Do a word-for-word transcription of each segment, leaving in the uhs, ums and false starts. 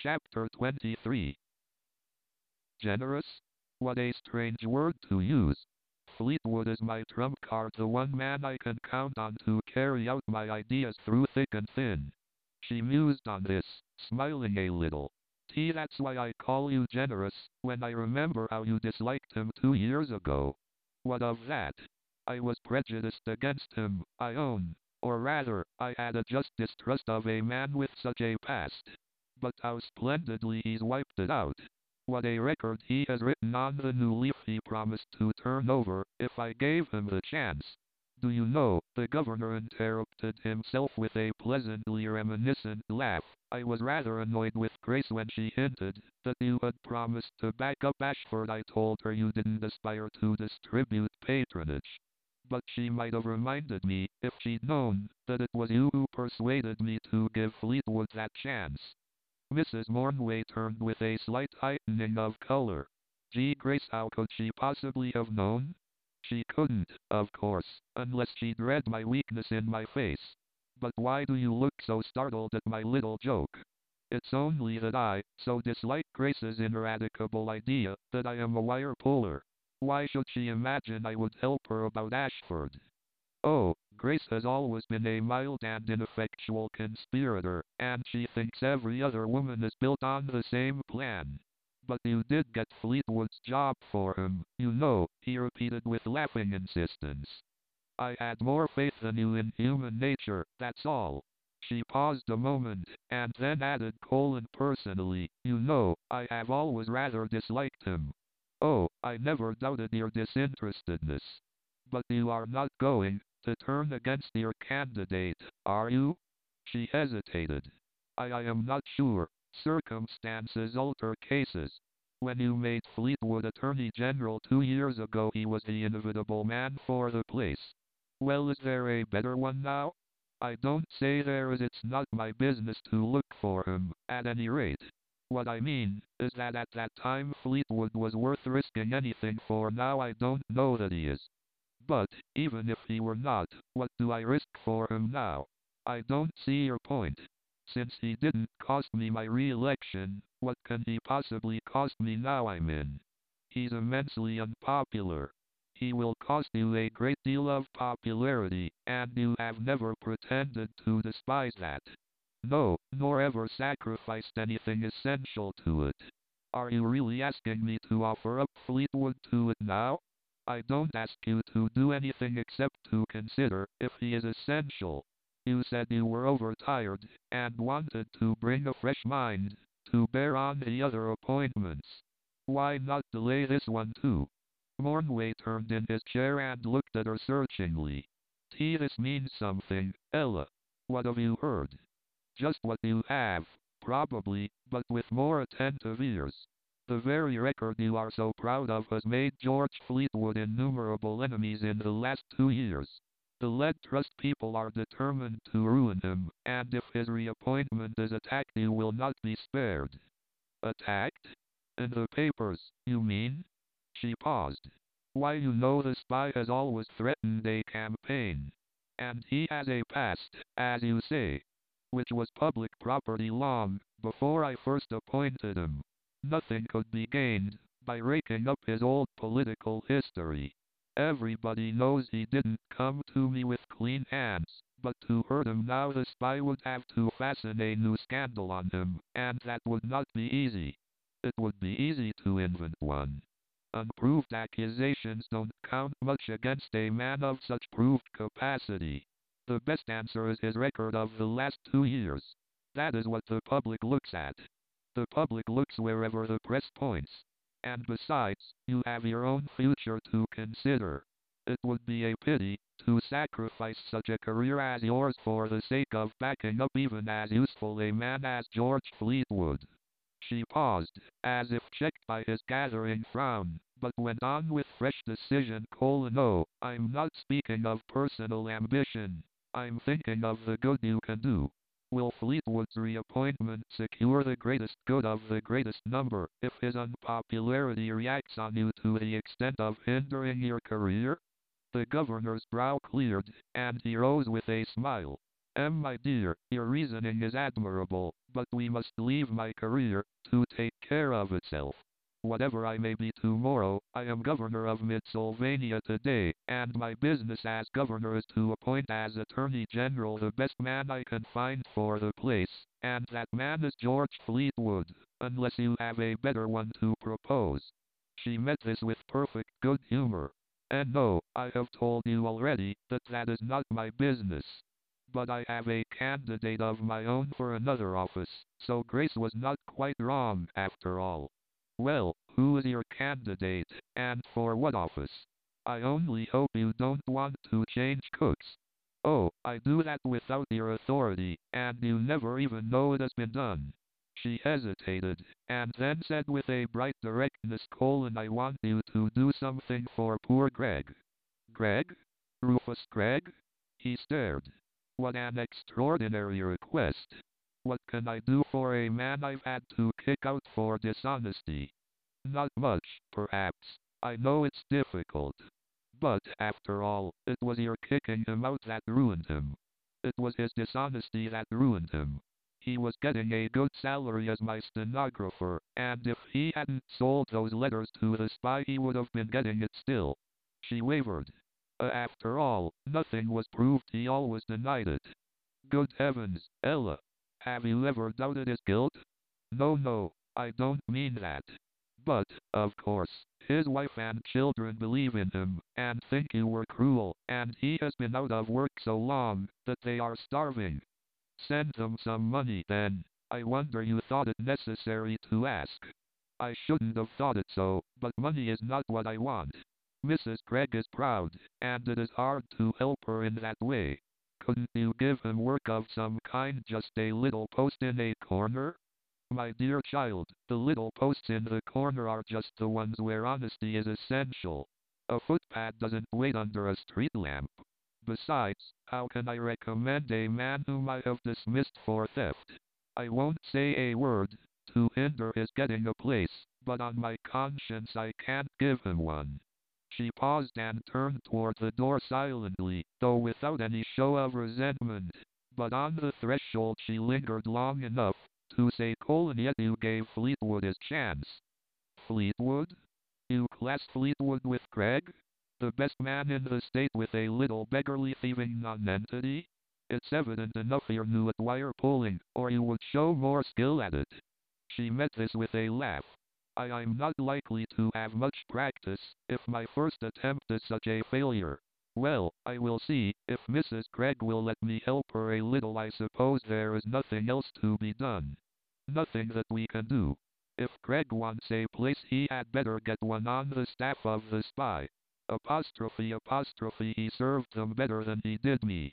Chapter twenty-three. Generous? What a strange word to use. Fleetwood is my trump card, the one man I can count on to carry out my ideas through thick and thin. She mused on this, smiling a little. T, that's why I call you generous, when I remember how you disliked him two years ago. What of that? I was prejudiced against him, I own. Or rather, I had a just distrust of a man with such a past. But how splendidly he's wiped it out. What a record he has written on the new leaf he promised to turn over, if I gave him the chance. Do you know, the governor interrupted himself with a pleasantly reminiscent laugh. I was rather annoyed with Grace when she hinted that you had promised to back up Ashford. I told her you didn't aspire to distribute patronage. But she might have reminded me, if she'd known, that it was you who persuaded me to give Fleetwood that chance. Missus Mornway turned with a slight heightening of color. Gee, Grace, how could she possibly have known? She couldn't, of course, unless she'd read my weakness in my face. But why do you look so startled at my little joke? It's only that I so dislike Grace's ineradicable idea that I am a wire puller. Why should she imagine I would help her about Ashford? Oh, Grace has always been a mild and ineffectual conspirator, and she thinks every other woman is built on the same plan. But you did get Fleetwood's job for him, you know, he repeated with laughing insistence. I had more faith than you in human nature, that's all. She paused a moment, and then added, colon, personally, you know, I have always rather disliked him. Oh, I never doubted your disinterestedness. But you are not going to turn against your candidate, are you? She hesitated. I, I am not sure. Circumstances alter cases. When you made Fleetwood Attorney General two years ago, he was the inevitable man for the place. Well, is there a better one now? I don't say there is. It's not my business to look for him, at any rate. What I mean is that at that time Fleetwood was worth risking anything for. Now I don't know that he is. But, even if he were not, what do I risk for him now? I don't see your point. Since he didn't cost me my re-election, what can he possibly cost me now I'm in? He's immensely unpopular. He will cost you a great deal of popularity, and you have never pretended to despise that. No, nor ever sacrificed anything essential to it. Are you really asking me to offer up Fleetwood to it now? I don't ask you to do anything except to consider if he is essential. You said you were overtired, and wanted to bring a fresh mind to bear on the other appointments. Why not delay this one too? Mornway turned in his chair and looked at her searchingly. T, this means something, Ella. What have you heard? Just what you have, probably, but with more attentive ears. The very record you are so proud of has made George Fleetwood innumerable enemies in the last two years. The lead trust people are determined to ruin him, and if his reappointment is attacked, you will not be spared. Attacked? In the papers, you mean? She paused. Why, you know the spy has always threatened a campaign. And he has a past, as you say, which was public property long before I first appointed him. Nothing could be gained by raking up his old political history. Everybody knows he didn't come to me with clean hands, but to hurt him now the spy would have to fasten a new scandal on him, and that would not be easy. It would be easy to invent one. Unproved accusations don't count much against a man of such proved capacity. The best answer is his record of the last two years. That is what the public looks at. The public looks wherever the press points. And besides, you have your own future to consider. It would be a pity to sacrifice such a career as yours for the sake of backing up even as useful a man as George Fleetwood. She paused, as if checked by his gathering frown, but went on with fresh decision, colon, no, I'm not speaking of personal ambition. I'm thinking of the good you can do. Will Fleetwood's reappointment secure the greatest good of the greatest number if his unpopularity reacts on you to the extent of hindering your career? The governor's brow cleared, and he rose with a smile. M. My dear, your reasoning is admirable, but we must leave my career to take care of itself. Whatever I may be tomorrow, I am governor of Mid-Sylvania today, and my business as governor is to appoint as Attorney General the best man I can find for the place, and that man is George Fleetwood, unless you have a better one to propose. She met this with perfect good humor. And no, I have told you already that that is not my business. But I have a candidate of my own for another office, so Grace was not quite wrong after all. Well, who is your candidate, and for what office? I only hope you don't want to change cooks. Oh, I do that without your authority, and you never even know it has been done. She hesitated, and then said with a bright directness, colon, I want you to do something for poor Greg. Greg? Rufus Gregg? He stared. What an extraordinary request. What can I do for a man I've had to kick out for dishonesty? Not much, perhaps. I know it's difficult. But, after all, it was your kicking him out that ruined him. It was his dishonesty that ruined him. He was getting a good salary as my stenographer, and if he hadn't sold those letters to the spy he would have been getting it still. She wavered. Uh, after all, nothing was proved, he always denied it. Good heavens, Ella. Have you ever doubted his guilt? No, no, I don't mean that. But, of course, his wife and children believe in him, and think you were cruel, and he has been out of work so long, that they are starving. Send them some money then. I wonder you thought it necessary to ask. I shouldn't have thought it so, but money is not what I want. Missus Gregg is proud, and it is hard to help her in that way. Couldn't you give him work of some kind, just a little post in a corner? My dear child, the little posts in the corner are just the ones where honesty is essential. A footpad doesn't wait under a street lamp. Besides, how can I recommend a man whom I have dismissed for theft? I won't say a word to hinder his getting a place, but on my conscience I can't give him one. She paused and turned toward the door silently, though without any show of resentment. But on the threshold she lingered long enough to say, colon, yet you gave Fleetwood his chance. Fleetwood? You class Fleetwood with Gregg? The best man in the state with a little beggarly thieving nonentity? It's evident enough you knew at wire pulling, or you would show more skill at it. She met this with a laugh. I I'm not likely to have much practice, if my first attempt is such a failure. Well, I will see, if Missus Gregg will let me help her a little. I suppose there is nothing else to be done. Nothing that we can do. If Gregg wants a place he had better get one on the staff of the spy. Apostrophe apostrophe he served them better than he did me.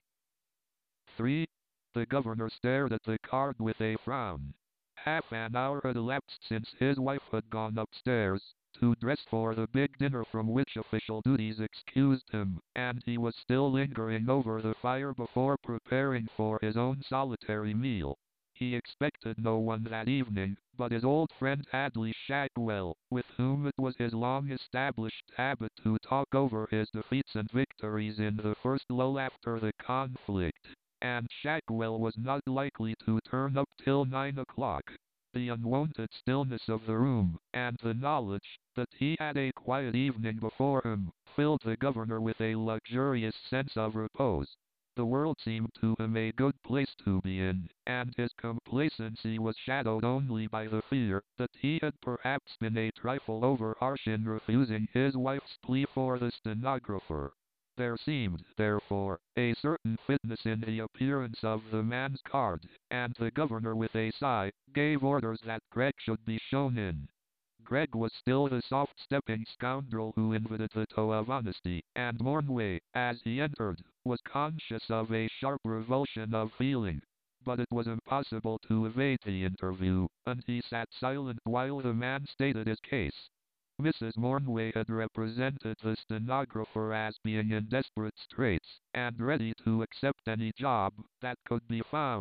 three. The governor stared at the card with a frown. Half an hour had elapsed since his wife had gone upstairs to dress for the big dinner from which official duties excused him, and he was still lingering over the fire before preparing for his own solitary meal. He expected no one that evening, but his old friend Hadley Shackwell, with whom it was his long-established habit to talk over his defeats and victories in the first lull after the conflict. And Shackwell was not likely to turn up till nine o'clock. The unwonted stillness of the room, and the knowledge that he had a quiet evening before him, filled the governor with a luxurious sense of repose. The world seemed to him a good place to be in, and his complacency was shadowed only by the fear that he had perhaps been a trifle over-harsh in refusing his wife's plea for the stenographer. There seemed, therefore, a certain fitness in the appearance of the man's card, and the governor with a sigh, gave orders that Gregg should be shown in. Gregg was still the soft-stepping scoundrel who invited the toe of honesty, and Mornway, as he entered, was conscious of a sharp revulsion of feeling. But it was impossible to evade the interview, and he sat silent while the man stated his case. Missus Mornway had represented the stenographer as being in desperate straits, and ready to accept any job that could be found.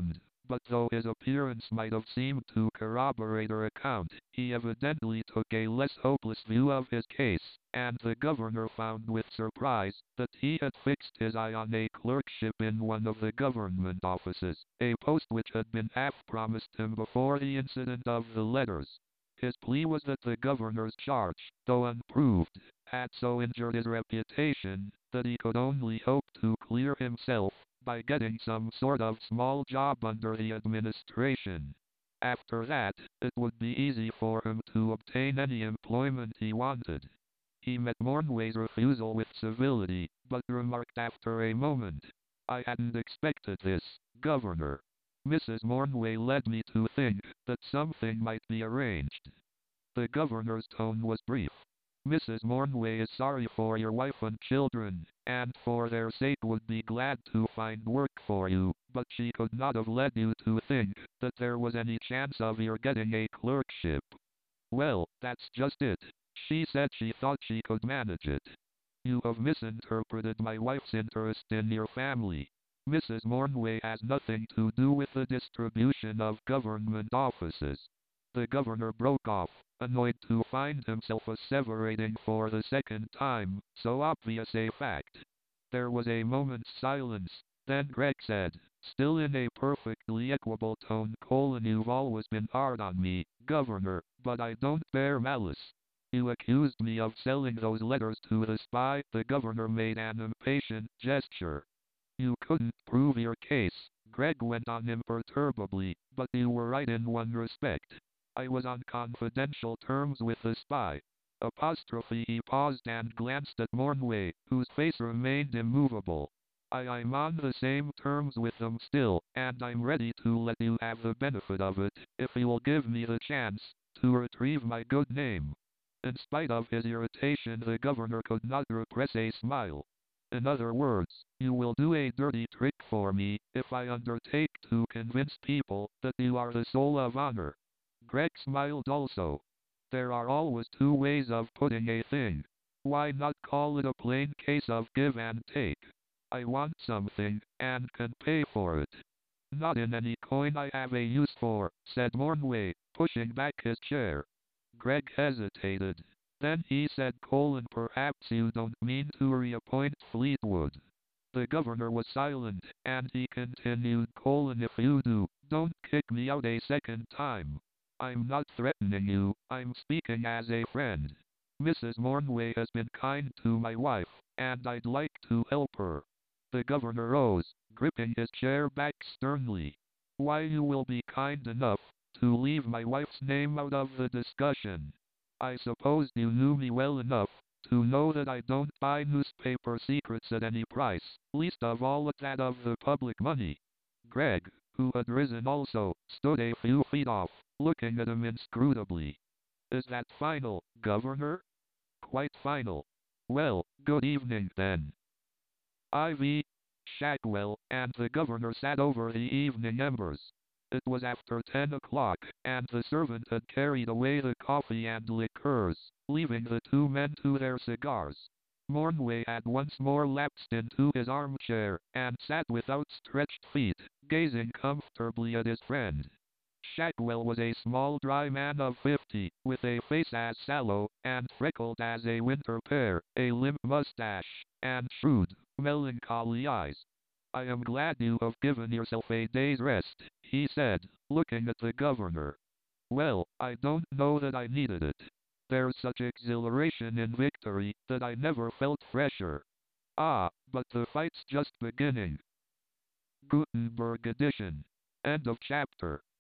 but though his appearance might have seemed to corroborate her account, he evidently took a less hopeless view of his case, and the governor found with surprise that he had fixed his eye on a clerkship in one of the government offices, a post which had been half promised him before the incident of the letters. His plea was that the governor's charge, though unproved, had so injured his reputation that he could only hope to clear himself by getting some sort of small job under the administration. After that, it would be easy for him to obtain any employment he wanted. He met Mornway's refusal with civility, but remarked after a moment, "I hadn't expected this, Governor." Missus Mornway led me to think that something might be arranged. The governor's tone was brief. "Missus Mornway is sorry for your wife and children, and for their sake would be glad to find work for you, but she could not have led you to think that there was any chance of your getting a clerkship." "Well, that's just it. She said she thought she could manage it." "You have misinterpreted my wife's interest in your family. Missus Mornway has nothing to do with the distribution of government offices." The governor broke off, annoyed to find himself asseverating for the second time so obvious a fact. There was a moment's silence, then Greg said, still in a perfectly equable tone, "Colin, you've always been hard on me, Governor, but I don't bear malice. You accused me of selling those letters to the spy." The governor made an impatient gesture. "You couldn't prove your case," Greg went on imperturbably, "but you were right in one respect. I was on confidential terms with the spy." Apostrophe he paused and glanced at Mornway, whose face remained immovable. I, "I'm on the same terms with them still, and I'm ready to let you have the benefit of it, if you will give me the chance to retrieve my good name." In spite of his irritation, the governor could not repress a smile. "In other words, you will do a dirty trick for me, if I undertake to convince people that you are the soul of honor." Greg smiled also. "There are always two ways of putting a thing. Why not call it a plain case of give and take? I want something, and can pay for it." "Not in any coin I have a use for," said Mornway, pushing back his chair. Greg hesitated. Then he said, "Colin, perhaps you don't mean to reappoint Fleetwood." The governor was silent, and he continued, "Colin, if you do, don't kick me out a second time. I'm not threatening you, I'm speaking as a friend. Missus Mornway has been kind to my wife, and I'd like to help her." The governor rose, gripping his chair back sternly. "Why, you will be kind enough to leave my wife's name out of the discussion. I supposed you knew me well enough to know that I don't buy newspaper secrets at any price, least of all at that of the public money." Greg, who had risen also, stood a few feet off, looking at him inscrutably. "Is that final, Governor?" "Quite final." "Well, good evening then." Ivy, Shackwell, and the governor sat over the evening embers. It was after ten o'clock, and the servant had carried away the coffee and liqueurs, leaving the two men to their cigars. Mornway had once more lapsed into his armchair, and sat with outstretched feet, gazing comfortably at his friend. Shackwell was a small dry man of fifty, with a face as sallow and freckled as a winter pear, a limp mustache, and shrewd, melancholy eyes. "I am glad you have given yourself a day's rest," he said, looking at the governor. "Well, I don't know that I needed it. There's such exhilaration in victory that I never felt fresher. Ah, but the fight's just beginning." Gutenberg edition. End of chapter.